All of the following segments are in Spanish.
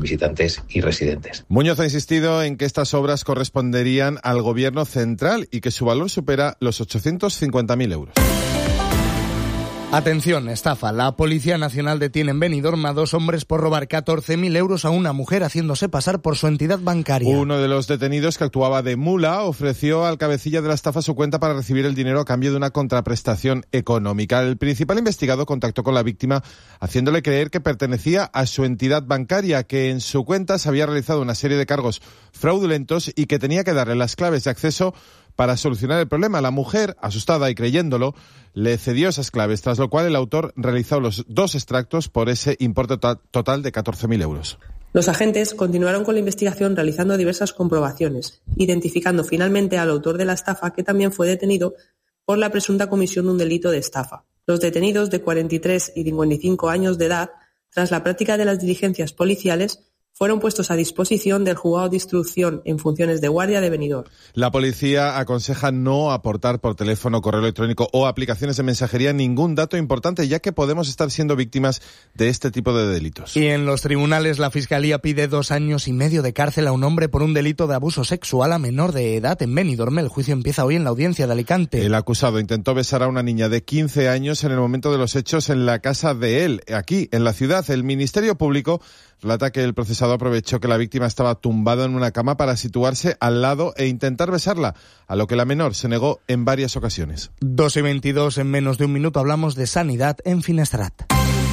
visitantes y residentes. Muñoz ha insistido en que estas obras corresponderían al gobierno central y que su valor supera los 850.000 euros. Atención, estafa. La Policía Nacional detiene en Benidorm a 2 hombres por robar 14.000 euros a una mujer haciéndose pasar por su entidad bancaria. Uno de los detenidos, que actuaba de mula, ofreció al cabecilla de la estafa su cuenta para recibir el dinero a cambio de una contraprestación económica. El principal investigado contactó con la víctima haciéndole creer que pertenecía a su entidad bancaria, que en su cuenta se había realizado una serie de cargos fraudulentos y que tenía que darle las claves de acceso para solucionar el problema. La mujer, asustada y creyéndolo, le cedió esas claves, tras lo cual el autor realizó los 2 extractos por ese importe total de 14.000 euros. Los agentes continuaron con la investigación realizando diversas comprobaciones, identificando finalmente al autor de la estafa, que también fue detenido por la presunta comisión de un delito de estafa. Los detenidos, de 43 y 55 años de edad, tras la práctica de las diligencias policiales, fueron puestos a disposición del Juzgado de Instrucción en funciones de guardia de Benidorm. La policía aconseja no aportar por teléfono, correo electrónico o aplicaciones de mensajería ningún dato importante, ya que podemos estar siendo víctimas de este tipo de delitos. Y en los tribunales, la Fiscalía pide 2 años y medio de cárcel a un hombre por un delito de abuso sexual a menor de edad en Benidorm. El juicio empieza hoy en la audiencia de Alicante. El acusado intentó besar a una niña de 15 años en el momento de los hechos en la casa de él, aquí, en la ciudad. El Ministerio Público relata que el procesado aprovechó que la víctima estaba tumbada en una cama para situarse al lado e intentar besarla, a lo que la menor se negó en varias ocasiones. 2:22, en menos de un minuto hablamos de sanidad en Finestrat.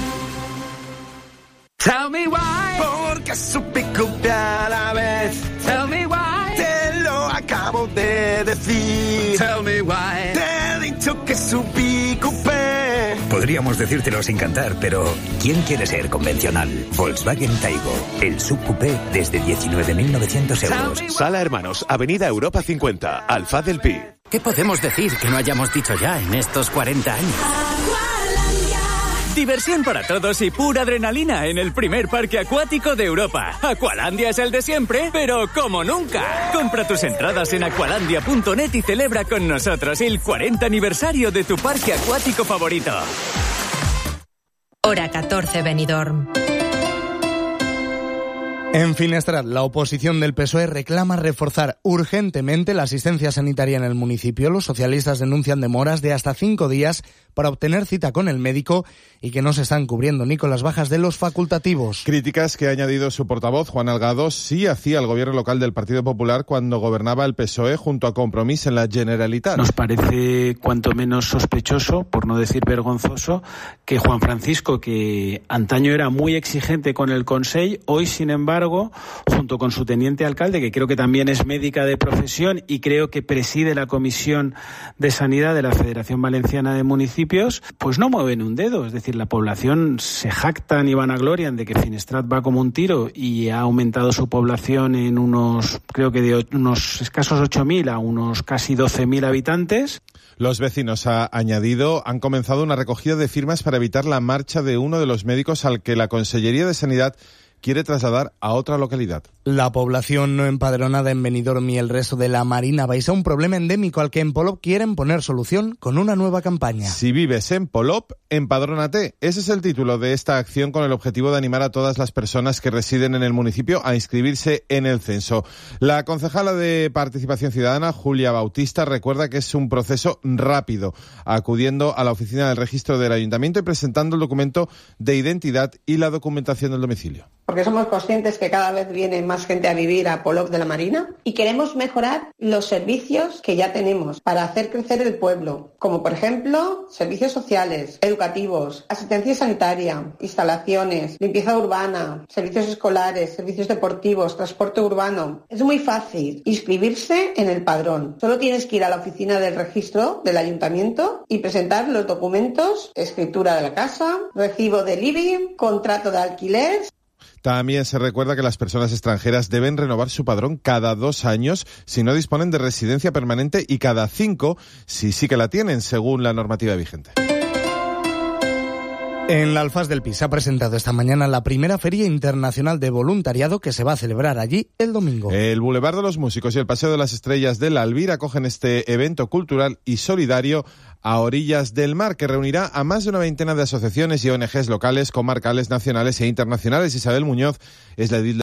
Tell me why, porque supe copiar a la vez. Tell me why, te lo acabo de decir. Tell me why, te he dicho que subí coupé. Podríamos decírtelo sin cantar, pero ¿quién quiere ser convencional? Volkswagen Taigo, el subcoupé desde 19.900 euros. Sala Hermanos, Avenida Europa 50, Alfaz del Pi. ¿Qué podemos decir que no hayamos dicho ya en estos 40 años? Diversión para todos y pura adrenalina en el primer parque acuático de Europa. Aqualandia es el de siempre, pero como nunca. Compra tus entradas en aqualandia.net y celebra con nosotros el 40 aniversario de tu parque acuático favorito. Hora 14, Benidorm. En Finestrat, la oposición del PSOE reclama reforzar urgentemente la asistencia sanitaria en el municipio. Los socialistas denuncian demoras de hasta 5 días para obtener cita con el médico y que no se están cubriendo ni con las bajas de los facultativos. Críticas que ha añadido su portavoz, Juan Algado, sí hacía el gobierno local del Partido Popular cuando gobernaba el PSOE junto a Compromís en la Generalitat. Nos parece cuanto menos sospechoso, por no decir vergonzoso, que Juan Francisco, que antaño era muy exigente con el Consell, hoy, sin embargo, junto con su teniente alcalde, que creo que también es médica de profesión y creo que preside la Comisión de Sanidad de la Federación Valenciana de Municipios, pues no mueven un dedo. Es decir, la población se jactan y vanaglorian de que Finestrat va como un tiro y ha aumentado su población en creo que de unos escasos 8.000 a unos casi 12.000 habitantes. Los vecinos, ha añadido, han comenzado una recogida de firmas para evitar la marcha de uno de los médicos al que la Consellería de Sanidad quiere trasladar a otra localidad. La población no empadronada en Benidorm y el resto de la Marina Baixa, un problema endémico al que en Polop quieren poner solución con una nueva campaña. Si vives en Polop, empadrónate. Ese es el título de esta acción, con el objetivo de animar a todas las personas que residen en el municipio a inscribirse en el censo. La concejala de Participación Ciudadana, Julia Bautista, recuerda que es un proceso rápido, acudiendo a la oficina del registro del ayuntamiento y presentando el documento de identidad y la documentación del domicilio. Porque somos conscientes que cada vez viene más gente a vivir a Polop de la Marina y queremos mejorar los servicios que ya tenemos para hacer crecer el pueblo, como por ejemplo servicios sociales, educativos, asistencia sanitaria, instalaciones, limpieza urbana, servicios escolares, servicios deportivos, transporte urbano. Es muy fácil inscribirse en el padrón. Solo tienes que ir a la oficina del registro del ayuntamiento y presentar los documentos: escritura de la casa, recibo del IBI, contrato de alquiler. También se recuerda que las personas extranjeras deben renovar su padrón cada 2 años si no disponen de residencia permanente y cada 5 si sí que la tienen, según la normativa vigente. En la Alfaz del Pi se ha presentado esta mañana la primera Feria Internacional de Voluntariado, que se va a celebrar allí el domingo. El Boulevard de los Músicos y el Paseo de las Estrellas de la Alvira acogen este evento cultural y solidario a orillas del mar, que reunirá a más de una veintena de asociaciones y ONGs locales, comarcales, nacionales e internacionales. Isabel Muñoz es la edil